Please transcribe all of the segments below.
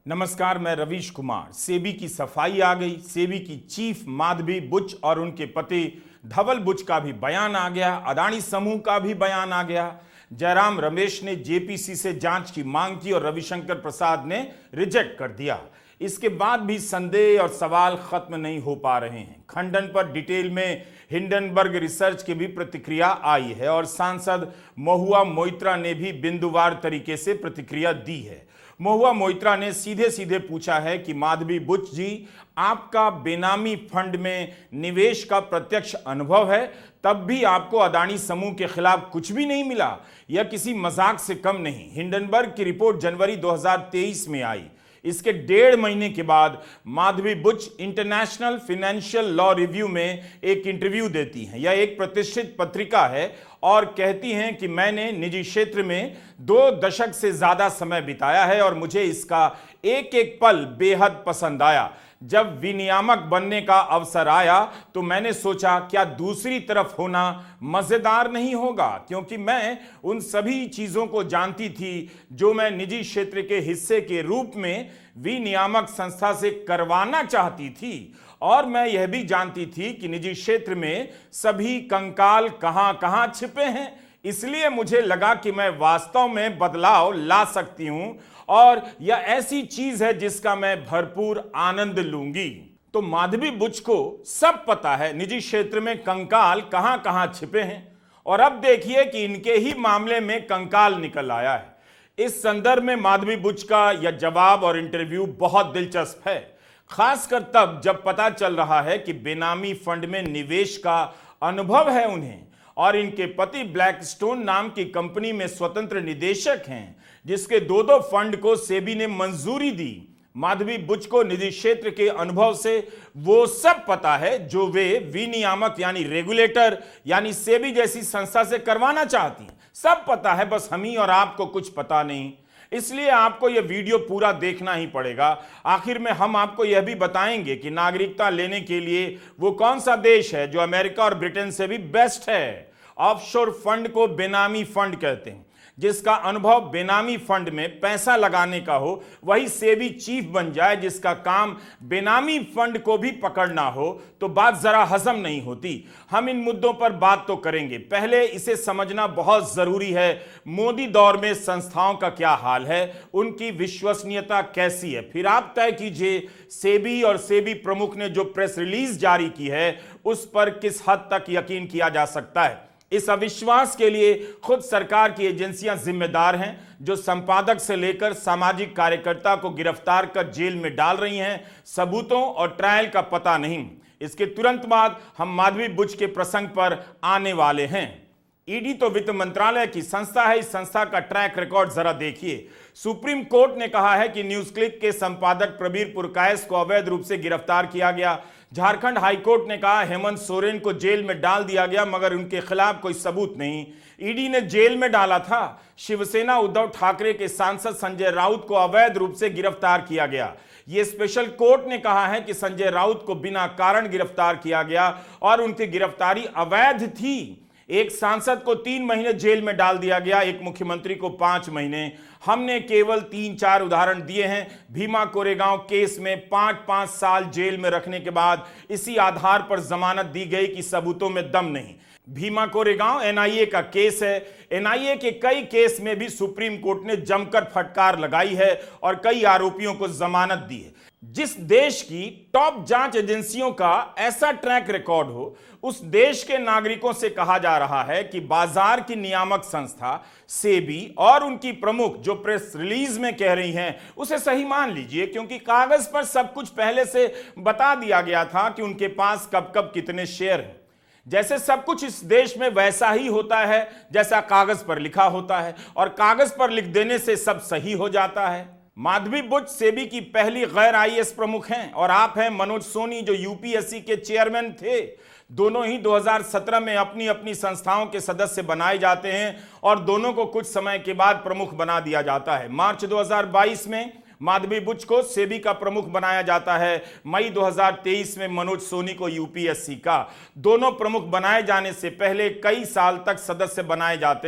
नमस्कार, मैं रवीश कुमार। सेबी की सफाई आ गई। सेबी की चीफ माधवी बुच और उनके पति धवल बुच का भी बयान आ गया। अदानी समूह का भी बयान आ गया। जयराम रमेश ने जेपीसी से जांच की मांग की और रविशंकर प्रसाद ने रिजेक्ट कर दिया। इसके बाद भी संदेह और सवाल खत्म नहीं हो पा रहे हैं। खंडन पर डिटेल में हिंडनबर्ग रिसर्च की भी प्रतिक्रिया आई है और सांसद महुआ मोइत्रा ने भी बिंदुवार तरीके से प्रतिक्रिया दी है। महुआ मोइत्रा ने सीधे सीधे पूछा है कि माधवी बुच जी, आपका बेनामी फंड में निवेश का प्रत्यक्ष अनुभव है, तब भी आपको अदानी समूह के खिलाफ कुछ भी नहीं मिला। यह किसी मजाक से कम नहीं। हिंडनबर्ग की रिपोर्ट जनवरी 2023 में आई। इसके 1.5 महीने के बाद Madhabi Buch international financial law review में एक इंटरव्यू देती हैं। यह एक प्रतिष्ठित पत्रिका है और कहती हैं कि मैंने निजी क्षेत्र में 2 दशक से ज्यादा समय बिताया है और मुझे इसका एक एक पल बेहद पसंद आया। जब विनियामक बनने का अवसर आया तो मैंने सोचा क्या दूसरी तरफ होना मजेदार नहीं होगा, क्योंकि मैं उन सभी चीजों को जानती थी जो मैं निजी क्षेत्र के हिस्से के रूप में विनियामक संस्था से करवाना चाहती थी। और मैं यह भी जानती थी कि निजी क्षेत्र में सभी कंकाल कहां कहां छिपे हैं। इसलिए मुझे लगा कि मैं वास्तव में बदलाव ला सकती हूं और यह ऐसी चीज है जिसका मैं भरपूर आनंद लूंगी। तो माधवी बुच को सब पता है निजी क्षेत्र में कंकाल कहां कहां छिपे हैं, और अब देखिए कि इनके ही मामले में कंकाल निकल आया है। इस संदर्भ में माधवी बुच का यह जवाब और इंटरव्यू बहुत दिलचस्प है, खासकर तब जब पता चल रहा है कि बेनामी फंड में निवेश का अनुभव है उन्हें, और इनके पति ब्लैकस्टोन नाम की कंपनी में स्वतंत्र निदेशक हैं, जिसके 2 फंड को सेबी ने मंजूरी दी। माधवी बुच को निजी क्षेत्र के अनुभव से वो सब पता है जो वे विनियामक यानी रेगुलेटर यानी सेबी जैसी संस्था से करवाना चाहती हैं। सब पता है, बस हम ही और आपको कुछ पता नहीं। इसलिए आपको यह वीडियो पूरा देखना ही पड़ेगा। आखिर में हम आपको यह भी बताएंगे कि नागरिकता लेने के लिए वो कौन सा देश है जो अमेरिका और ब्रिटेन से भी बेस्ट है। ऑफशोर फंड को बेनामी फंड कहते हैं। जिसका अनुभव बेनामी फंड में पैसा लगाने का हो वही सेबी चीफ बन जाए, जिसका काम बेनामी फंड को भी पकड़ना हो, तो बात जरा हजम नहीं होती। हम इन मुद्दों पर बात तो करेंगे। पहले इसे समझना बहुत जरूरी है, मोदी दौर में संस्थाओं का क्या हाल है, उनकी विश्वसनीयता कैसी है। फिर आप तय कीजिए सेबी और सेबी प्रमुख ने जो प्रेस रिलीज जारी की है उस पर किस हद तक यकीन किया जा सकता है। इस अविश्वास के लिए खुद सरकार की एजेंसियां जिम्मेदार हैं, जो संपादक से लेकर सामाजिक कार्यकर्ता को गिरफ्तार कर जेल में डाल रही हैं। सबूतों और ट्रायल का पता नहीं। इसके तुरंत बाद हम माधवी बुच के प्रसंग पर आने वाले हैं। ईडी तो वित्त मंत्रालय की संस्था है। इस संस्था का ट्रैक रिकॉर्ड जरा देखिए। सुप्रीम कोर्ट ने कहा है कि न्यूज क्लिक के संपादक प्रबीर पुरकायस को अवैध रूप से गिरफ्तार किया गया। झारखंड हाईकोर्ट ने कहा हेमंत सोरेन को जेल में डाल दिया गया, मगर उनके खिलाफ कोई सबूत नहीं। ईडी ने जेल में डाला था। शिवसेना उद्धव ठाकरे के सांसद संजय राउत को अवैध रूप से गिरफ्तार किया गया। यह स्पेशल कोर्ट ने कहा है कि संजय राउत को बिना कारण गिरफ्तार किया गया और उनकी गिरफ्तारी अवैध थी। एक सांसद को 3 महीने जेल में डाल दिया गया, एक मुख्यमंत्री को 5 महीने। हमने केवल 3-4 उदाहरण दिए हैं। भीमा कोरेगांव केस में 5-5 साल जेल में रखने के बाद इसी आधार पर जमानत दी गई कि सबूतों में दम नहीं। भीमा कोरेगांव एनआईए का केस है। एनआईए के कई केस में भी सुप्रीम कोर्ट ने जमकर फटकार लगाई है और कई आरोपियों को जमानत दी है। जिस देश की टॉप जांच एजेंसियों का ऐसा ट्रैक रिकॉर्ड हो, उस देश के नागरिकों से कहा जा रहा है कि बाजार की नियामक संस्था सेबी और उनकी प्रमुख जो प्रेस रिलीज में कह रही हैं उसे सही मान लीजिए, क्योंकि कागज पर सब कुछ पहले से बता दिया गया था कि उनके पास कब कब कितने शेयर हैं। जैसे सब कुछ इस देश में वैसा ही होता है जैसा कागज पर लिखा होता है, और कागज पर लिख देने से सब सही हो जाता है। माधवी बुच सेबी की पहली गैर आईएएस प्रमुख हैं और आप हैं मनोज सोनी जो यूपीएससी के चेयरमैन थे। दोनों ही 2017 में अपनी अपनी संस्थाओं के सदस्य बनाए जाते हैं और दोनों को कुछ समय के बाद प्रमुख बना दिया जाता है। मार्च 2022 में माधवी बुच को सेबी का प्रमुख बनाया जाता है। मई 2023 में मनोज सोनी को यूपीएससी का। दोनों प्रमुख बनाए जाने से पहले कई साल तक सदस्य बनाए जाते हैं।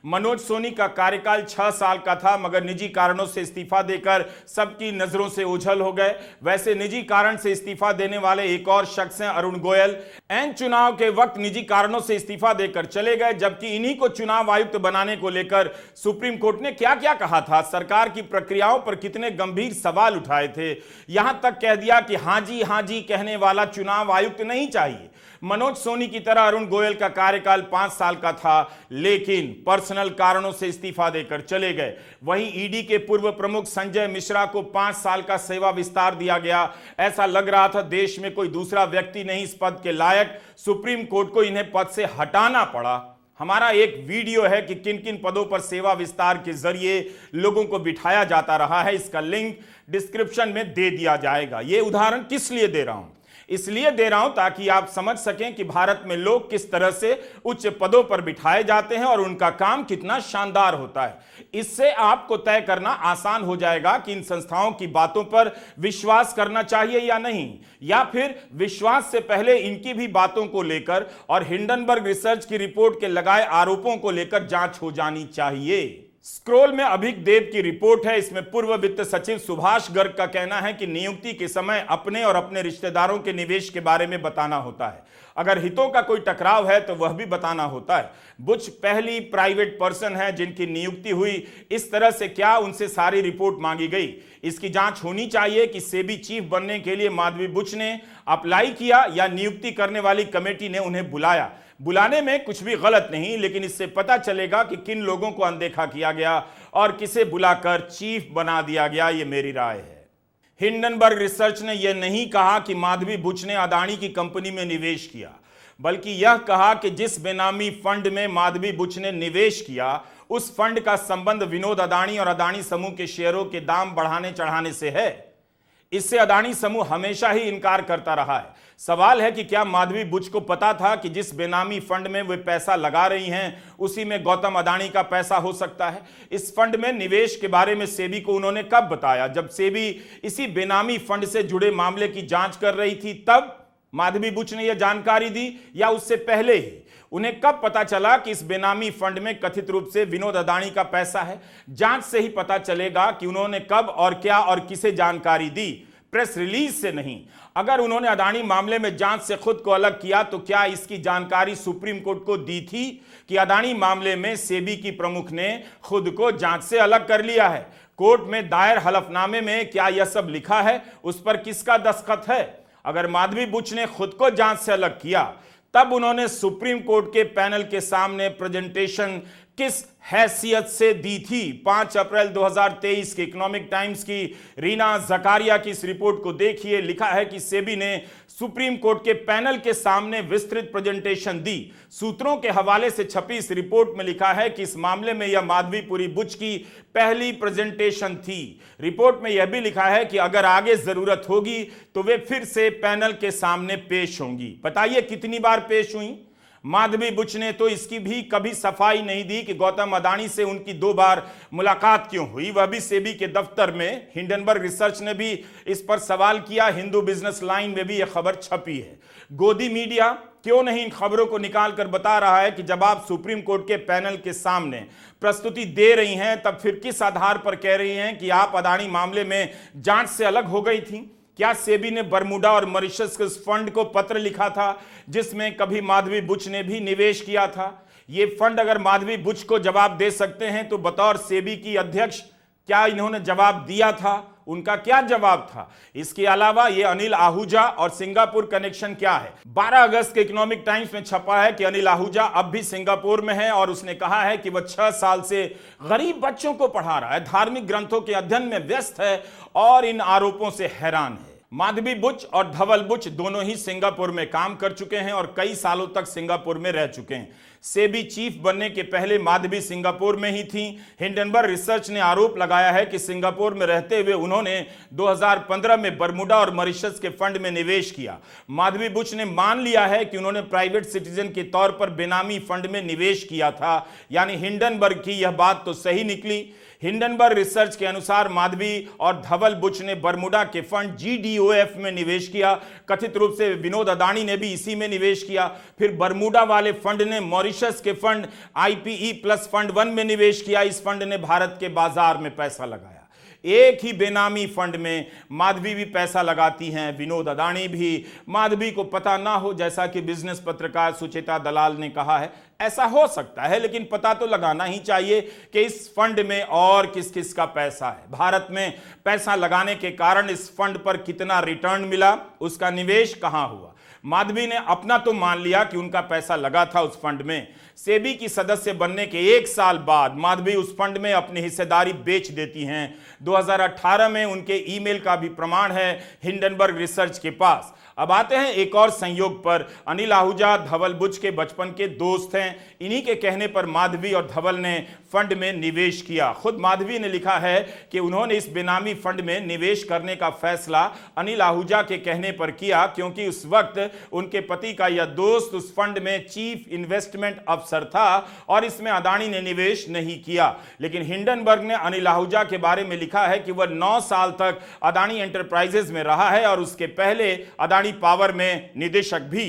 मनोज सोनी का कार्यकाल 6 साल का था, मगर निजी कारणों से इस्तीफा देकर सबकी नजरों से ओझल हो गए। वैसे निजी कारण से इस्तीफा देने वाले एक और शख्स हैं अरुण गोयल। एन चुनाव के वक्त निजी कारणों से इस्तीफा देकर चले गए, जबकि इन्हीं को चुनाव आयुक्त बनाने को लेकर सुप्रीम कोर्ट ने क्या क्या कहा था, सरकार की प्रक्रियाओं पर कितने गंभीर सवाल उठाए थे। यहां तक कह दिया कि हां जी कहने वाला चुनाव आयुक्त नहीं चाहिए। मनोज सोनी की तरह अरुण गोयल का कार्यकाल 5 साल का था, लेकिन पर्सनल कारणों से इस्तीफा देकर चले गए। वहीं ईडी के पूर्व प्रमुख संजय मिश्रा को 5 साल का सेवा विस्तार दिया गया। ऐसा लग रहा था देश में कोई दूसरा व्यक्ति नहीं इस पद के लायक, सुप्रीम कोर्ट को इन्हें पद से हटाना पड़ा। हमारा एक वीडियो है कि किन किन पदों पर सेवा विस्तार के जरिए लोगों को बिठाया जाता रहा है, इसका लिंक डिस्क्रिप्शन में दे दिया जाएगा। यह उदाहरण किस लिए दे रहा हूं? इसलिए दे रहा हूं ताकि आप समझ सकें कि भारत में लोग किस तरह से उच्च पदों पर बिठाए जाते हैं और उनका काम कितना शानदार होता है। इससे आपको तय करना आसान हो जाएगा कि इन संस्थाओं की बातों पर विश्वास करना चाहिए या नहीं, या फिर विश्वास से पहले इनकी भी बातों को लेकर और हिंडनबर्ग रिसर्च की रिपोर्ट के लगाए आरोपों को लेकर जांच हो जानी चाहिए। स्क्रोल में अभिक देव की रिपोर्ट है। इसमें पूर्व वित्त सचिव सुभाष गर्ग का कहना है कि नियुक्ति के समय अपने और अपने रिश्तेदारों के निवेश के बारे में बताना होता है। अगर हितों का कोई टकराव है तो वह भी बताना होता है। बुच पहली प्राइवेट पर्सन है जिनकी नियुक्ति हुई। इस तरह से क्या उनसे सारी रिपोर्ट मांगी गई? इसकी जांच होनी चाहिए कि सेबी चीफ बनने के लिए माधवी बुच ने अप्लाई किया या नियुक्ति करने वाली कमेटी ने उन्हें बुलाया। बुलाने में कुछ भी गलत नहीं, लेकिन इससे पता चलेगा कि किन लोगों को अनदेखा किया गया और किसे बुलाकर चीफ बना दिया गया। यह मेरी राय है। हिंडनबर्ग रिसर्च ने यह नहीं कहा कि माधवी बुच ने अदानी की कंपनी में निवेश किया, बल्कि यह कहा कि जिस बेनामी फंड में माधवी बुच ने निवेश किया उस फंड का संबंध विनोद अदानी और अदानी समूह के शेयरों के दाम बढ़ाने चढ़ाने से है। इससे अदानी समूह हमेशा ही इनकार करता रहा है। सवाल है कि क्या माधवी बुच को पता था कि जिस बेनामी फंड में वे पैसा लगा रही हैं उसी में गौतम अदानी का पैसा हो सकता है? इस फंड में निवेश के बारे में सेबी को उन्होंने कब बताया? जब सेबी इसी बेनामी फंड से जुड़े मामले की जांच कर रही थी तब माधवी बुच ने यह जानकारी दी, या उससे पहले ही? उन्हें कब पता चला कि इस बेनामी फंड में कथित रूप से विनोद अदानी का पैसा है? जांच से ही पता चलेगा कि उन्होंने कब और क्या और किसे जानकारी दी, प्रेस रिलीज से नहीं। अगर उन्होंने अदानी मामले में जांच से खुद को अलग किया तो क्या इसकी जानकारी सुप्रीम कोर्ट को दी थी कि अदानी मामले में सेबी की प्रमुख ने खुद को जांच से अलग कर लिया है? कोर्ट में दायर हलफनामे में क्या यह सब लिखा है? उस पर किसका दस्तखत है? अगर माधवी बुच ने खुद को जांच से अलग किया तब उन्होंने सुप्रीम कोर्ट के पैनल के सामने प्रेजेंटेशन किस हैसियत से दी थी? 5 अप्रैल 2023 के इकोनॉमिक टाइम्स की रीना जकारिया की इस रिपोर्ट को देखिए। लिखा है कि सेबी ने सुप्रीम कोर्ट के पैनल के सामने विस्तृत प्रेजेंटेशन दी। सूत्रों के हवाले से छपी इस रिपोर्ट में लिखा है कि इस मामले में यह माधवीपुरी बुच की पहली प्रेजेंटेशन थी। रिपोर्ट में यह भी लिखा है कि अगर आगे जरूरत होगी तो वे फिर से पैनल के सामने पेश होंगी। बताइए कितनी बार पेश हुई? माधवी बुच ने तो इसकी भी कभी सफाई नहीं दी कि गौतम अदानी से उनकी 2 बार मुलाकात क्यों हुई, वह भी सेबी के दफ्तर में। हिंडनबर्ग रिसर्च ने भी इस पर सवाल किया। हिंदू बिजनेस लाइन में भी यह खबर छपी है। गोदी मीडिया क्यों नहीं इन खबरों को निकाल कर बता रहा है कि जब आप सुप्रीम कोर्ट के पैनल के सामने प्रस्तुति दे रही हैं तब फिर किस आधार पर कह रही हैं कि आप अदानी मामले में जांच से अलग हो गई थी? क्या सेबी ने बरमूडा और मॉरिशस के उस फंड को पत्र लिखा था जिसमें कभी माधवी बुच ने भी निवेश किया था? ये फंड अगर माधवी बुच को जवाब दे सकते हैं तो बतौर सेबी की अध्यक्ष क्या इन्होंने जवाब दिया था? उनका क्या जवाब था? इसके अलावा ये अनिल आहूजा और सिंगापुर कनेक्शन क्या है? 12 अगस्त के इकोनॉमिक टाइम्स में छपा है कि अनिल आहूजा अब भी सिंगापुर में है और उसने कहा है कि वह 6 साल से गरीब बच्चों को पढ़ा रहा है, धार्मिक ग्रंथों के अध्ययन में व्यस्त है और इन आरोपों से हैरान है। माधवी बुच और धवल बुच दोनों ही सिंगापुर में काम कर चुके हैं और कई सालों तक सिंगापुर में रह चुके हैं। सेबी चीफ बनने के पहले माधवी सिंगापुर में ही थी। हिंडनबर्ग रिसर्च ने आरोप लगाया है कि सिंगापुर में रहते हुए उन्होंने 2015 में बरमूडा और मॉरिशस के फंड में निवेश किया। माधवी बुच ने मान लिया है कि उन्होंने प्राइवेट सिटीजन के तौर पर बेनामी फंड में निवेश किया था, यानी हिंडनबर्ग की यह बात तो सही निकली। हिंडनबर्ग रिसर्च के अनुसार माधवी और धवल बुच ने बरमूडा के फंड GDOF में निवेश किया। कथित रूप से विनोद अदानी ने भी इसी में निवेश किया। फिर बरमूडा वाले फंड ने मॉरिशस मॉरिशस के फंड IPE प्लस फंड 1 में निवेश किया। इस फंड ने भारत के बाजार में पैसा लगाया। एक ही बेनामी फंड में माधवी भी पैसा लगाती हैं, विनोद अदानी भी। माधवी को पता ना हो, जैसा कि बिजनेस पत्रकार सुचेता दलाल ने कहा है, ऐसा हो सकता है, लेकिन पता तो लगाना ही चाहिए कि इस फंड में और किस किस का पैसा है। भारत में पैसा लगाने के कारण इस फंड पर कितना रिटर्न मिला, उसका निवेश कहां हुआ। माधवी ने अपना तो मान लिया कि उनका पैसा लगा था उस फंड में। सेबी की सदस्य बनने के 1 साल बाद माधवी उस फंड में अपनी हिस्सेदारी बेच देती हैं। 2018 में उनके ईमेल का भी प्रमाण है हिंडनबर्ग रिसर्च के पास। अब आते हैं एक और संयोग पर। अनिल आहूजा धवल बुच के बचपन के दोस्त हैं। इन्हीं के कहने पर माधवी और धवल ने फंड में निवेश किया। खुद माधवी ने लिखा है कि उन्होंने इस बेनामी फंड में निवेश करने का फैसला अनिल आहूजा के कहने पर किया, क्योंकि उस वक्त उनके पति का यह दोस्त उस फंड में चीफ इन्वेस्टमेंट अफसर था और इसमें अदानी ने निवेश नहीं किया। लेकिन हिंडनबर्ग ने अनिल आहूजा के बारे में लिखा है कि वह 9 साल तक अदानी एंटरप्राइजेज में रहा है और उसके पहले अदानी पावर में निदेशक भी।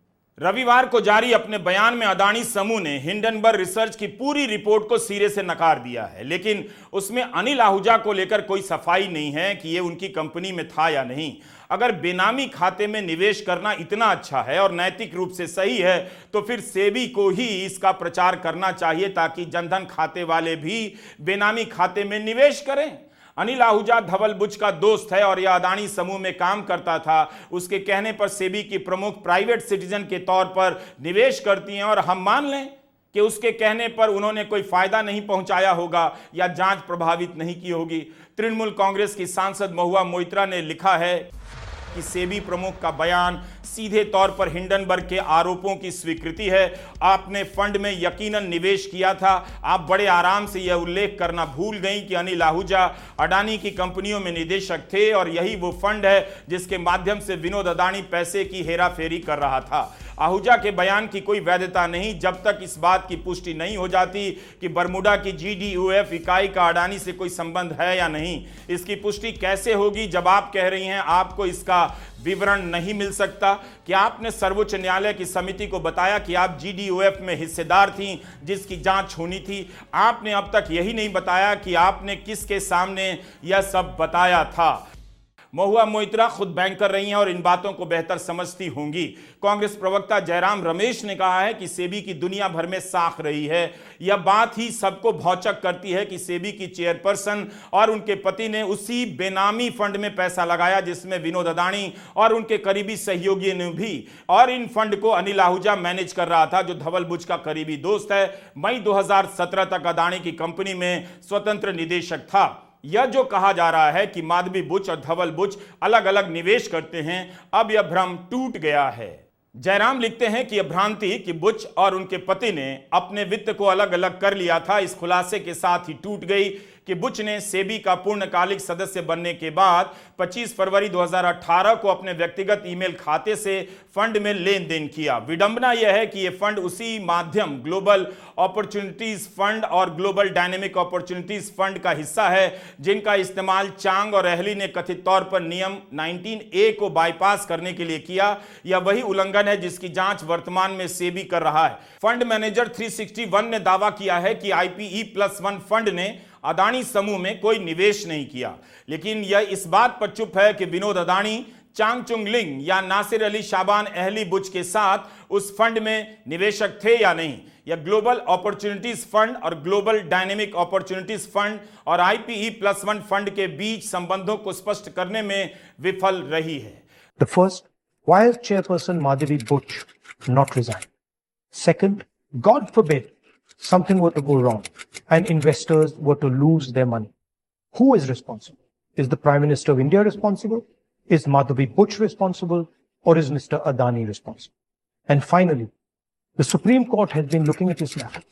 रविवार को जारी अपने बयान में अदानी समूह ने हिंडनबर्ग रिसर्च की पूरी रिपोर्ट को सिरे से नकार दिया है, लेकिन उसमें अनिल आहूजा को लेकर कोई सफाई नहीं है कि यह उनकी कंपनी में था या नहीं। अगर बेनामी खाते में निवेश करना इतना अच्छा है और नैतिक रूप से सही है, तो फिर सेबी को ही इसका प्रचार करना चाहिए ताकि जनधन खाते वाले भी बेनामी खाते में निवेश करें। अनिल आहूजा धवल बुच का दोस्त है और यह अदानी समूह में काम करता था। उसके कहने पर सेबी की प्रमुख प्राइवेट सिटीजन के तौर पर निवेश करती हैं और हम मान लें कि उसके कहने पर उन्होंने कोई फायदा नहीं पहुंचाया होगा या जांच प्रभावित नहीं की होगी। तृणमूल कांग्रेस की सांसद महुआ मोइत्रा ने लिखा है कि सेबी प्रमुख का बयान सीधे तौर पर हिंडनबर्ग के आरोपों की स्वीकृति है। आपने फंड में यकीनन निवेश किया था। आप बड़े आराम से यह उल्लेख करना भूल गई कि अनिल आहूजा अडानी की कंपनियों में निदेशक थे और यही वो फंड है जिसके माध्यम से विनोद अदानी पैसे की हेराफेरी कर रहा था। आहूजा के बयान की कोई वैधता नहीं जब तक इस बात की पुष्टि नहीं हो जाती कि बरमुडा की GDOF इकाई का अडानी से कोई संबंध है या नहीं। इसकी पुष्टि कैसे होगी जब आप कह रही हैं आपको इसका विवरण नहीं मिल सकता? क्या आपने सर्वोच्च न्यायालय की समिति को बताया कि आप GDOF में हिस्सेदार थीं जिसकी जांच होनी थी? आपने अब तक यही नहीं बताया कि आपने किसके सामने यह सब बताया था। महुआ मोइत्रा खुद बैंकर रही हैं और इन बातों को बेहतर समझती होंगी। कांग्रेस प्रवक्ता जयराम रमेश ने कहा है कि सेबी की दुनिया भर में साख रही है। यह बात ही सबको भौचक करती है कि सेबी की चेयरपर्सन और उनके पति ने उसी बेनामी फंड में पैसा लगाया जिसमें विनोद अदानी और उनके करीबी सहयोगियों ने भी, और इन फंड को अनिल आहूजा मैनेज कर रहा था जो धवल बुच का करीबी दोस्त है। मई 2017 तक अदानी की कंपनी में स्वतंत्र निदेशक था। यह जो कहा जा रहा है कि माधवी बुच और धवल बुच अलग अलग निवेश करते हैं, अब यह भ्रम टूट गया है। जयराम लिखते हैं कि यह भ्रांति कि बुच और उनके पति ने अपने वित्त को अलग अलग कर लिया था, इस खुलासे के साथ ही टूट गई कि बुच ने सेबी का पूर्णकालिक सदस्य बनने के बाद 25 फरवरी 2018 को अपने व्यक्तिगत ईमेल खाते से फंड में लेन देन किया। विडंबना यह है कि यह फंड उसी माध्यम ग्लोबल अपॉर्चुनिटीज फंड और ग्लोबल डायनेमिक अपॉर्चुनिटीज फंड का हिस्सा है जिनका इस्तेमाल चांग और अहली ने कथित तौर पर नियम 19A को बाईपास करने के लिए किया। यह वही उल्लंघन है जिसकी जांच वर्तमान में सेबी कर रहा है। फंड मैनेजर 361 ने दावा किया है कि IPE+1 फंड ने अदानी समूह में कोई निवेश नहीं किया, लेकिन यह इस बात पर चुप है कि विनोद अदानी चांगचुंग लिंग या Nasir Ali Shaban Ahli Buch के साथ उस फंड में निवेशक थे या नहीं। यह ग्लोबल अपॉर्चुनिटीज फंड और ग्लोबल डायनेमिक अपॉर्चुनिटीज फंड और IPE+1 फंड के बीच संबंधों को स्पष्ट करने में विफल रही है। The first, why is Chairperson Madhavi Buch not resign? Second, God forbid something were to go wrong and investors were to lose their money. Who is responsible? Is the Prime Minister of India responsible? Is Madhavi Buch responsible? Or is Mr. Adani responsible? And finally, the Supreme Court has been looking at this matter.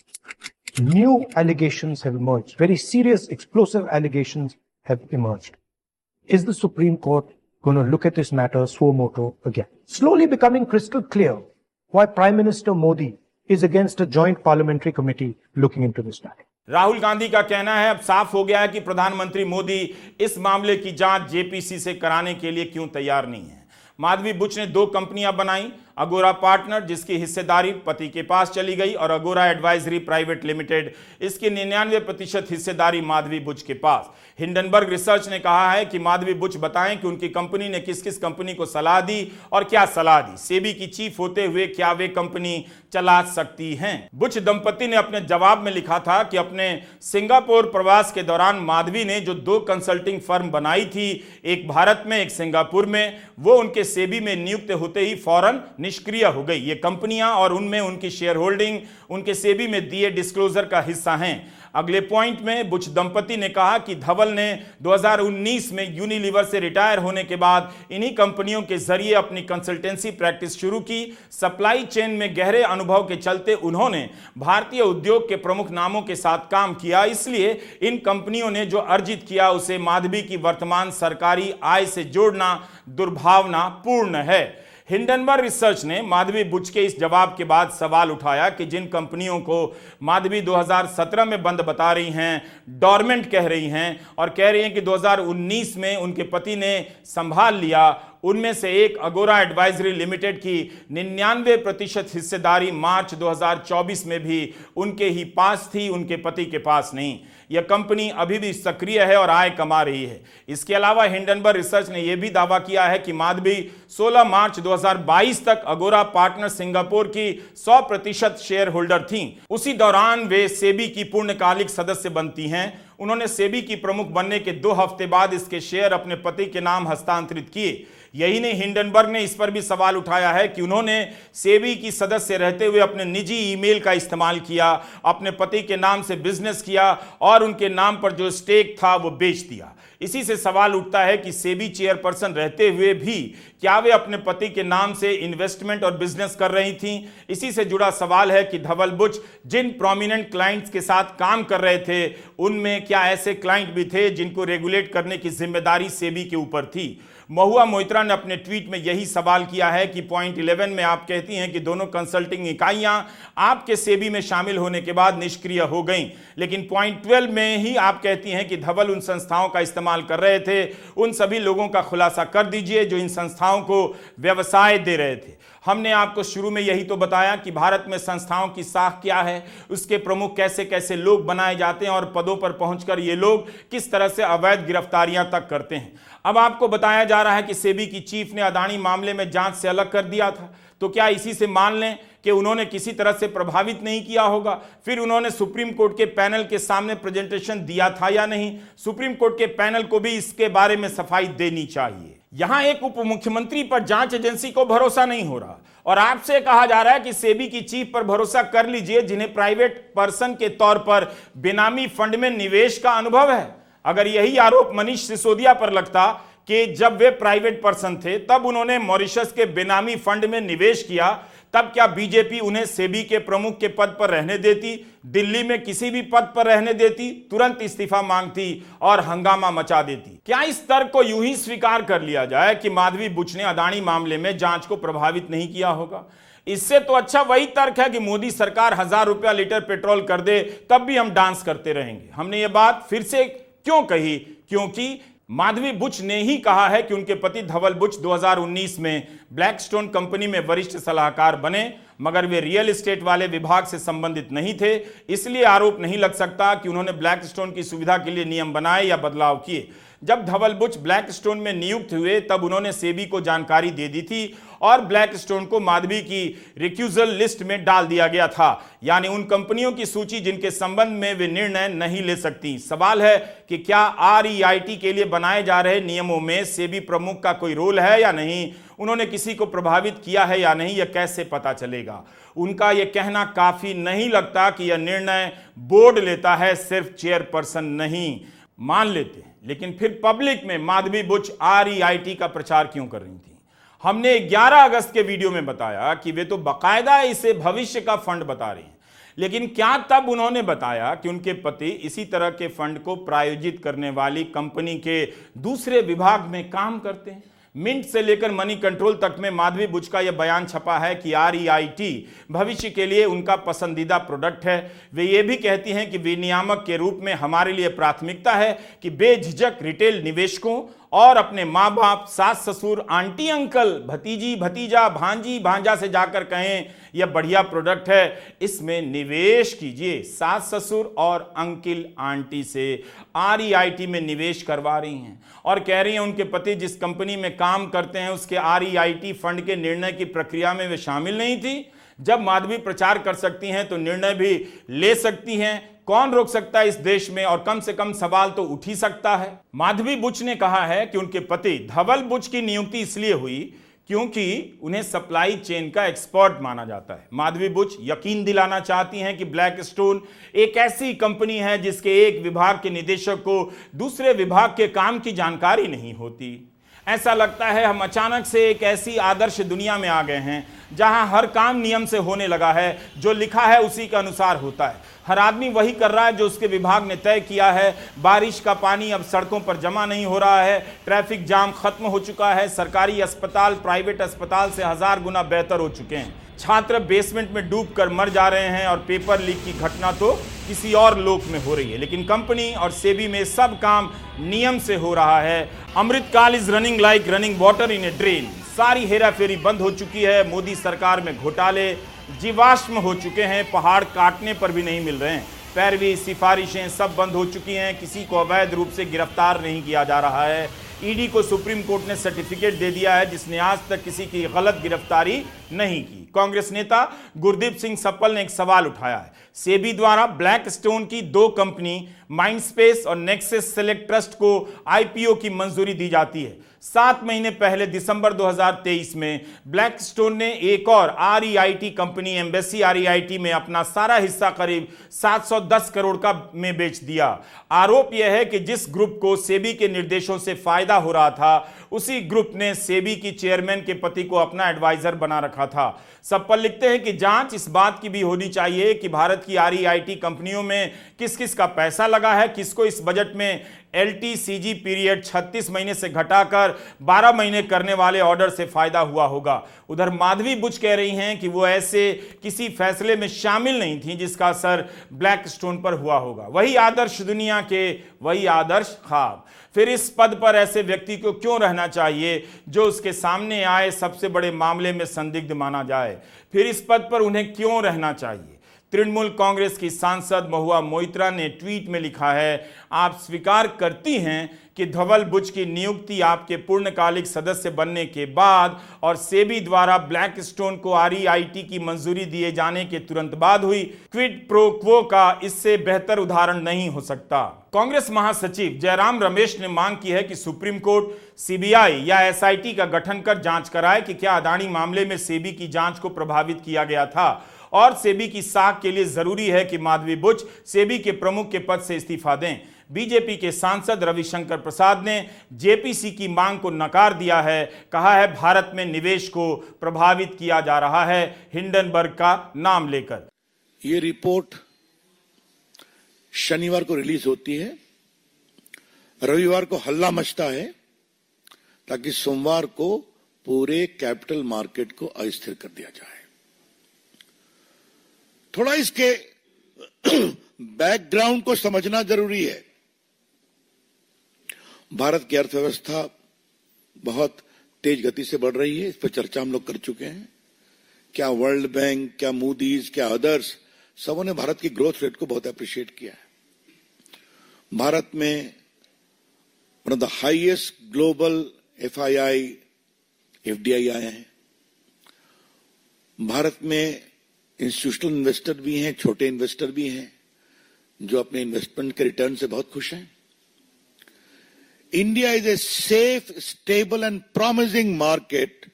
New allegations have emerged. Very serious, explosive allegations have emerged. Is the Supreme Court going to look at this matter suo motu again? Slowly becoming crystal clear why Prime Minister Modi is against a joint parliamentary committee looking into this matter. Rahul Gandhi का कहना है अब साफ हो गया है कि प्रधानमंत्री मोदी इस मामले की जांच JPC से कराने के लिए क्यों तैयार नहीं है। माधवी बुच ने 2 कंपनियां बनाई अगोरा पार्टनर जिसकी हिस्सेदारी पति के पास चली गई, और अगोरा एडवाइजरी प्राइवेट लिमिटेड इसकी 99% हिस्सेदारी माधवी बुच के पास। हिंडनबर्ग रिसर्च ने कहा है कि माधवी बुच बताएं कि उनकी कंपनी ने किस किस कंपनी को सलाह दी और क्या सलाह दी। सेबी की चीफ होते हुए क्या वे कंपनी चला सकती हैं? बुच दंपति ने अपने जवाब में लिखा था कि अपने सिंगापुर प्रवास के दौरान माधवी ने जो 2 कंसल्टिंग फर्म बनाई थी, एक भारत में एक सिंगापुर में, वो उनके सेबी में नियुक्त होते ही फौरन निष्क्रिय हो गई। ये कंपनियां और उनमें उनकी शेयर होल्डिंग उनके सेबी में दिए डिस्क्लोजर का हिस्सा हैं। अगले पॉइंट में बुच दंपति ने कहा कि धवल ने 2019 में यूनिलीवर से रिटायर होने के बाद इन्हीं कंपनियों के जरिए अपनी कंसल्टेंसी प्रैक्टिस शुरू की। सप्लाई चेन में गहरे अनुभव के चलते उन्होंने भारतीय उद्योग के प्रमुख नामों के साथ काम किया, इसलिए इन कंपनियों ने जो अर्जित किया उसे माधवी की वर्तमान सरकारी आय से जोड़ना दुर्भावनापूर्ण है। हिंडनबर्ग रिसर्च ने माधवी बुच के इस जवाब के बाद सवाल उठाया कि जिन कंपनियों को माधवी 2017 में बंद बता रही हैं, डॉर्मेंट कह रही हैं और कह रही हैं कि 2019 में उनके पति ने संभाल लिया, उनमें से एक अगोरा एडवाइजरी लिमिटेड की 99% हिस्सेदारी मार्च 2024 में भी उनके ही पास थी, उनके पति के पास नहीं। यह कंपनी अभी भी सक्रिय है और आय कमा रही है। इसके अलावा हिंडनबर्ग रिसर्च ने यह भी दावा किया है कि माधवी 16 मार्च 2022 तक अगोरा पार्टनर सिंगापुर की 100% शेयर होल्डर थीं। उसी दौरान वे सेबी की पूर्णकालिक सदस्य बनती हैं। उन्होंने सेबी की प्रमुख बनने के 2 हफ्ते बाद इसके शेयर अपने पति के नाम हस्तांतरित किए। यही नहीं, हिंडनबर्ग ने इस पर भी सवाल उठाया है कि उन्होंने सेबी की सदस्य रहते हुए अपने निजी ईमेल का इस्तेमाल किया, अपने पति के नाम से बिजनेस किया और उनके नाम पर जो स्टेक था वो बेच दिया। इसी से सवाल उठता है कि सेबी चेयरपर्सन रहते हुए भी क्या वे अपने पति के नाम से इन्वेस्टमेंट और बिजनेस कर रही थीं? इसी से जुड़ा सवाल है कि धवल बुच जिन प्रोमिनेंट क्लाइंट्स के साथ काम कर रहे थे, उनमें क्या ऐसे क्लाइंट भी थे जिनको रेगुलेट करने की जिम्मेदारी सेबी के ऊपर थी? महुआ मोइत्रा ने अपने ट्वीट में यही सवाल किया है कि पॉइंट 11 में आप कहती हैं कि दोनों कंसल्टिंग इकाइयां आपके सेबी में शामिल होने के बाद निष्क्रिय हो गईं, लेकिन पॉइंट 12 में ही आप कहती हैं कि धवल उन संस्थाओं का इस्तेमाल कर रहे थे। उन सभी लोगों का खुलासा कर दीजिए जो इन संस्थाओं को व्यवसाय दे रहे थे। हमने आपको शुरू में यही तो बताया कि भारत में संस्थाओं की साख क्या है, उसके प्रमुख कैसे कैसे लोग बनाए जाते हैं और पदों पर पहुंचकर ये लोग किस तरह से अवैध गिरफ्तारियां तक करते हैं। अब आपको बताया जा रहा है कि सेबी की चीफ ने अदानी मामले में जांच से अलग कर दिया था, तो क्या इसी से मान लें कि उन्होंने किसी तरह से प्रभावित नहीं किया होगा? फिर उन्होंने सुप्रीम कोर्ट के पैनल के सामने प्रेजेंटेशन दिया था या नहीं? सुप्रीम कोर्ट के पैनल को भी इसके बारे में सफाई देनी चाहिए। यहां एक उप मुख्यमंत्री पर जांच एजेंसी को भरोसा नहीं हो रहा और आपसे कहा जा रहा है कि सेबी की चीफ पर भरोसा कर लीजिए जिन्हें प्राइवेट पर्सन के तौर पर बेनामी फंड में निवेश का अनुभव है। अगर यही आरोप मनीष सिसोदिया पर लगता कि जब वे प्राइवेट पर्सन थे तब उन्होंने मॉरिशस के बेनामी फंड में निवेश किया, तब क्या बीजेपी उन्हें सेबी के प्रमुख के पद पर रहने देती? दिल्ली में किसी भी पद पर रहने देती? तुरंत इस्तीफा मांगती और हंगामा मचा देती? क्या इस तर्क को यूं ही स्वीकार कर लिया जाए कि माधवी बुच ने अदानी मामले में जांच को प्रभावित नहीं किया होगा? इससे तो अच्छा वही तर्क है कि मोदी सरकार 1000 रुपया लीटर पेट्रोल कर दे तब भी हम डांस करते रहेंगे। हमने ये बात फिर से क्यों कही? क्योंकि माधवी बुच ने ही कहा है कि उनके पति धवल बुच 2019 में ब्लैकस्टोन कंपनी में वरिष्ठ सलाहकार बने, मगर वे रियल एस्टेट वाले विभाग से संबंधित नहीं थे, इसलिए आरोप नहीं लग सकता कि उन्होंने ब्लैकस्टोन की सुविधा के लिए नियम बनाए या बदलाव किए। जब धवल बुच ब्लैकस्टोन में नियुक्त हुए तब उन्होंने सेबी को जानकारी दे दी थी और ब्लैकस्टोन को माधवी की रिक्यूजल लिस्ट में डाल दिया गया था, यानी उन कंपनियों की सूची जिनके संबंध में वे निर्णय नहीं ले सकती। सवाल है कि क्या REIT के लिए बनाए जा रहे नियमों में सेबी प्रमुख का कोई रोल है या नहीं? उन्होंने किसी को प्रभावित किया है या नहीं, यह कैसे पता चलेगा? उनका यह कहना काफी नहीं लगता कि यह निर्णय बोर्ड लेता है, सिर्फ चेयरपर्सन नहीं। मान लेते हैं, लेकिन फिर पब्लिक में माधवी बुच REIT का प्रचार क्यों कर रही थी? हमने 11 अगस्त के वीडियो में बताया कि वे तो बाकायदा इसे भविष्य का फंड बता रहे हैं, लेकिन क्या तब उन्होंने बताया कि उनके पति इसी तरह के फंड को प्रायोजित करने वाली कंपनी के दूसरे विभाग में काम करते हैं? मिंट से लेकर मनी कंट्रोल तक में माधवी बुच का यह बयान छपा है कि REIT भविष्य के लिए उनका पसंदीदा प्रोडक्ट है। वे ये भी कहती हैं कि विनियामक के रूप में हमारे लिए प्राथमिकता है कि बेझिझक रिटेल निवेशकों और अपने माँ बाप, सास ससुर, आंटी अंकल, भतीजी भतीजा, भांजी भांजा से जाकर कहें यह बढ़िया प्रोडक्ट है, इसमें निवेश कीजिए। सास ससुर और अंकल आंटी से REIT में निवेश करवा रही हैं और कह रही हैं उनके पति जिस कंपनी में काम करते हैं उसके REIT फंड के निर्णय की प्रक्रिया में वे शामिल नहीं थी। जब माधवी प्रचार कर सकती हैं तो निर्णय भी ले सकती हैं। कौन रोक सकता है इस देश में? और कम से कम सवाल तो उठ ही सकता है। माधवी बुच ने कहा है कि उनके पति धवल बुच की नियुक्ति इसलिए हुई क्योंकि उन्हें सप्लाई चेन का एक्सपर्ट माना जाता है। माधवी बुच यकीन दिलाना चाहती हैं कि ब्लैकस्टोन एक ऐसी कंपनी है जिसके एक विभाग के निदेशक को दूसरे विभाग के काम की जानकारी नहीं होती। ऐसा लगता है हम अचानक से एक ऐसी आदर्श दुनिया में आ गए हैं जहां हर काम नियम से होने लगा है, जो लिखा है उसी के अनुसार होता है। हर आदमी वही कर रहा है जो उसके विभाग ने तय किया है। बारिश का पानी अब सड़कों पर जमा नहीं हो रहा है, ट्रैफिक जाम खत्म हो चुका है, सरकारी अस्पताल प्राइवेट अस्पताल से 1000 गुना बेहतर हो चुके हैं, छात्र बेसमेंट में डूबकर मर जा रहे हैं और पेपर लीक की घटना तो किसी और लोक में हो रही है। लेकिन कंपनी और सेबी में सब काम नियम से हो रहा है। Amritkaal is running like running water in a drain. सारी हेराफेरी बंद हो चुकी है। मोदी सरकार में घोटाले जीवाश्म हो चुके हैं, पहाड़ काटने पर भी नहीं मिल रहे हैं। पैरवी सिफारिशें सब बंद हो चुकी हैं, किसी को अवैध रूप से गिरफ्तार नहीं किया जा रहा है। ईडी को सुप्रीम कोर्ट ने सर्टिफिकेट दे दिया है जिसने आज तक किसी की गलत गिरफ्तारी नहीं की। कांग्रेस नेता गुरदीप सिंह सप्पल ने एक सवाल उठाया है। सेबी द्वारा ब्लैकस्टोन की 2 कंपनी माइंडस्पेस और नेक्सस सेलेक्ट ट्रस्ट को IPO की मंजूरी दी जाती है। 7 महीने पहले दिसंबर 2023 में ब्लैकस्टोन ने एक और REIT कंपनी एम्बेसी REIT में अपना सारा हिस्सा करीब 710 करोड़ का में बेच दिया। आरोप यह है कि जिस ग्रुप को सेबी के निर्देशों से फायदा हो रहा था उसी ग्रुप ने सेबी की चेयरमैन के पति को अपना एडवाइजर बना रखा था। सप्पल लिखते हैं कि जांच इस बात की भी होनी चाहिए कि भारत की REIT कंपनियों में किस किस का पैसा लगा है, किसको इस बजट में LTCG पीरियड 36 महीने से घटाकर 12 महीने करने वाले ऑर्डर से फायदा हुआ होगा। उधर माधवी बुच कह रही हैं कि वो ऐसे किसी फैसले में शामिल नहीं थी जिसका असर ब्लैकस्टोन पर हुआ होगा। वही आदर्श दुनिया के वही आदर्श ख्वाब। फिर इस पद पर ऐसे व्यक्ति को क्यों रहना चाहिए जो उसके सामने आए सबसे बड़े मामले में संदिग्ध माना जाए? फिर इस पद पर उन्हें क्यों रहना चाहिए? तृणमूल कांग्रेस की सांसद महुआ मोइत्रा ने ट्वीट में लिखा है, आप स्वीकार करती हैं कि धवल बुच की नियुक्ति आपके पूर्णकालिक सदस्य बनने के बाद और सेबी द्वारा ब्लैकस्टोन को REIT की मंजूरी दिए जाने के तुरंत बाद हुई। क्विड प्रो क्वो का इससे बेहतर उदाहरण नहीं हो सकता। कांग्रेस महासचिव जयराम रमेश ने मांग की है कि सुप्रीम कोर्ट CBI या SIT का गठन कर जांच कराए कि क्या अदानी मामले में सेबी की जांच को प्रभावित किया गया था और सेबी की साख के लिए जरूरी है कि माधवी बुच सेबी के प्रमुख के पद से इस्तीफा दें। बीजेपी के सांसद रविशंकर प्रसाद ने JPC की मांग को नकार दिया है। कहा है भारत में निवेश को प्रभावित किया जा रहा है हिंडनबर्ग का नाम लेकर। ये रिपोर्ट शनिवार को रिलीज होती है, रविवार को हल्ला मचता है ताकि सोमवार को पूरे कैपिटल मार्केट को अस्थिर कर दिया जाए। थोड़ा इसके बैकग्राउंड को समझना जरूरी है। भारत की अर्थव्यवस्था बहुत तेज गति से बढ़ रही है, इस पर चर्चा हम लोग कर चुके हैं। क्या वर्ल्ड बैंक, क्या मूडीज, क्या अदर्स, सबों ने भारत की ग्रोथ रेट को बहुत अप्रिशिएट किया है। भारत में one of the highest global FDI आए हैं। भारत में इंस्टीट्यूशनल इन्वेस्टर भी हैं, छोटे इन्वेस्टर भी हैं जो अपने इन्वेस्टमेंट के रिटर्न से बहुत खुश हैं। India is a safe, stable and promising market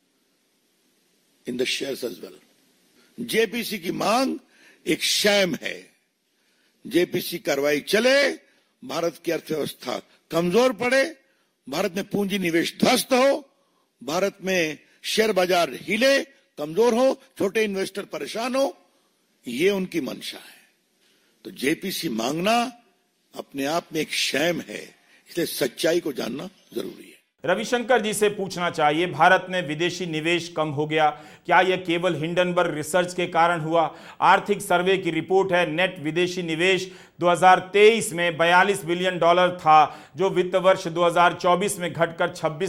in the shares as well. JPC की मांग एक शैम है। JPC कार्रवाई चले, भारत की अर्थव्यवस्था कमजोर पड़े, भारत में पूंजी निवेश ध्वस्त हो, भारत में शेयर बाजार हिले, कमजोर हो, छोटे इन्वेस्टर परेशान हो, ये उनकी मंशा है। तो JPC मांगना अपने आप में एक शैम है, इसलिए सच्चाई को जानना जरूरी है। रविशंकर जी से पूछना चाहिए, भारत में विदेशी निवेश कम हो गया, क्या यह केवल हिंडनबर्ग रिसर्च के कारण हुआ? आर्थिक सर्वे की रिपोर्ट है, नेट विदेशी निवेश 2023 में 42 बिलियन डॉलर था, जो वित्त वर्ष 2024 में घटकर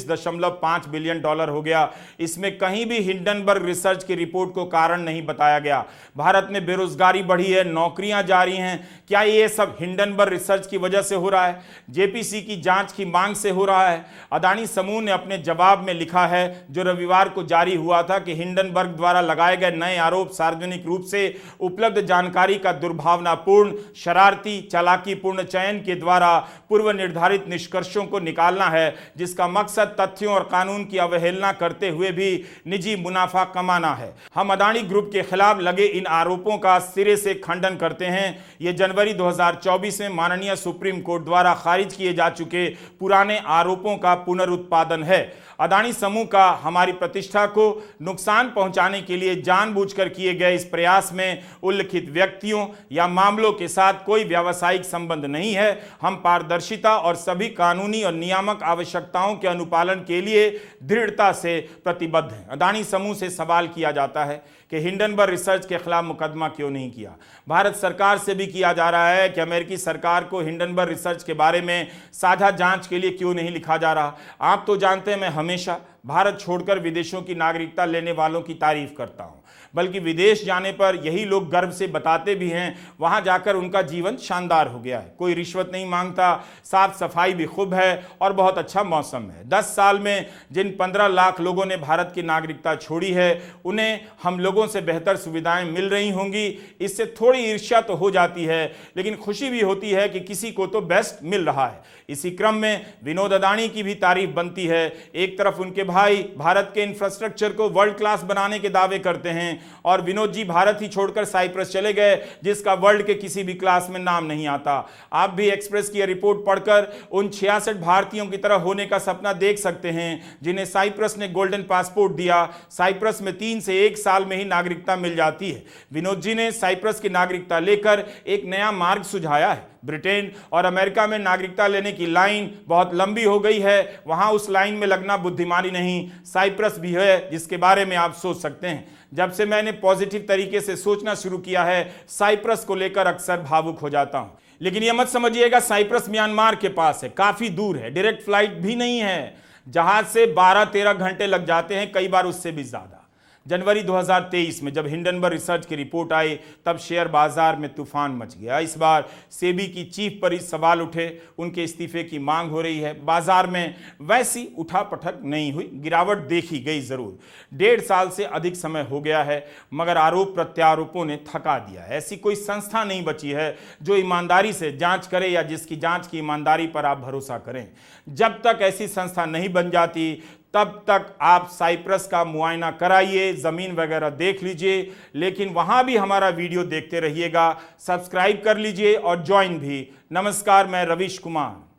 26.5 बिलियन डॉलर हो गया। इसमें कहीं भी हिंडनबर्ग रिसर्च की रिपोर्ट को कारण नहीं बताया गया। भारत में बेरोजगारी बढ़ी है, नौकरियां जा रही हैं। क्या ये सब हिंडनबर्ग रिसर्च की वजह से हो रहा है? जेपीसी की जांच की मांग से हो रहा है? अदानी समूह ने अपने जवाब में लिखा है, जो रविवार को जारी हुआ था, कि हिंडनबर्ग द्वारा लगाए गए नए आरोप सार्वजनिक रूप से उपलब्ध जानकारी का दुर्भावनापूर्ण, शरारती, चालाकीपूर्ण चयन के द्वारा पूर्व निर्धारित निष्कर्षों को निकालना है, जिसका मकसद तथ्यों और कानून की अवहेलना करते हुए भी निजी मुनाफा कमाना है। हम अदानी ग्रुप के खिलाफ लगे इन आरोपों का सिरे से खंडन करते हैं। ये जनवरी 2024 में माननीय सुप्रीम कोर्ट द्वारा खारिज किए जा चुके पुराने आरोपों का पुनरुत्पादन है। अदानी समूह का हमारी प्रतिष्ठा को नुकसान पहुंचाने के लिए जानबूझकर किए गए इस प्रयास में उल्लिखित व्यक्तियों या मामलों के साथ कोई व्यावसायिक संबंध नहीं है। हम पारदर्शिता और सभी कानूनी और नियामक आवश्यकताओं के अनुपालन के लिए दृढ़ता से प्रतिबद्ध हैं। अदानी समूह से सवाल किया जाता है कि हिंडनबर्ग रिसर्च के खिलाफ मुकदमा क्यों नहीं किया। भारत सरकार से भी किया जा रहा है कि अमेरिकी सरकार को हिंडनबर्ग रिसर्च के बारे में साझा जांच के लिए क्यों नहीं लिखा जा रहा। आप तो जानते हैं मैं हमेशा भारत छोड़कर विदेशों की नागरिकता लेने वालों की तारीफ करता हूं, बल्कि विदेश जाने पर यही लोग गर्व से बताते भी हैं, वहां जाकर उनका जीवन शानदार हो गया है। कोई रिश्वत नहीं मांगता, साफ सफाई भी खूब है और बहुत अच्छा मौसम है। 10 साल में जिन 15 लाख लोगों ने भारत की नागरिकता छोड़ी है, उन्हें हम लोगों से बेहतर सुविधाएं मिल रही होंगी। इससे थोड़ी ईर्ष्या तो हो जाती है, लेकिन खुशी भी होती है कि किसी को तो बेस्ट मिल रहा है। इसी क्रम में विनोद अदानी की भी तारीफ बनती है। एक तरफ उनके भाई भारत के इंफ्रास्ट्रक्चर को वर्ल्ड क्लास बनाने के दावे करते हैं, और विनोद जी भारत ही छोड़कर साइप्रस चले गए, जिसका वर्ल्ड के किसी भी क्लास में नाम नहीं आता। आप भी एक्सप्रेस की रिपोर्ट पढ़कर उन 66 भारतीयों की तरह होने का सपना देख सकते हैं, जिन्हें साइप्रस ने गोल्डन पासपोर्ट दिया। साइप्रस में 3 से 1 साल में ही नागरिकता मिल जाती है। विनोद जी ने साइप्रस की नागरिकता लेकर एक नया मार्ग सुझाया है। ब्रिटेन और अमेरिका में नागरिकता लेने की लाइन बहुत लंबी हो गई है, वहां उस लाइन में लगना बुद्धिमानी नहीं। साइप्रस भी है जिसके बारे में आप सोच सकते हैं। जब से मैंने पॉजिटिव तरीके से सोचना शुरू किया है, साइप्रस को लेकर अक्सर भावुक हो जाता हूं। लेकिन यह मत समझिएगा साइप्रस म्यांमार के पास है, काफी दूर है, डायरेक्ट फ्लाइट भी नहीं है। जहाज से 12-13 घंटे लग जाते हैं, कई बार उससे भी ज्यादा। जनवरी 2023 में जब हिंडनबर्ग रिसर्च की रिपोर्ट आई, तब शेयर बाजार में तूफान मच गया। इस बार सेबी की चीफ पर सवाल उठे, उनके इस्तीफे की मांग हो रही है। बाजार में वैसी उठापटक नहीं हुई, गिरावट देखी गई जरूर। 1.5 साल से अधिक समय हो गया है, मगर आरोप प्रत्यारोपों ने थका दिया है। ऐसी कोई संस्था नहीं बची है जो ईमानदारी से जांच करे या जिसकी जांच की ईमानदारी पर आप भरोसा करें। जब तक ऐसी संस्था नहीं बन जाती, तब तक आप साइप्रस का मुआयना कराइए, जमीन वगैरह देख लीजिए, लेकिन वहां भी हमारा वीडियो देखते रहिएगा। सब्सक्राइब कर लीजिए और ज्वाइन भी। नमस्कार, मैं रवीश कुमार।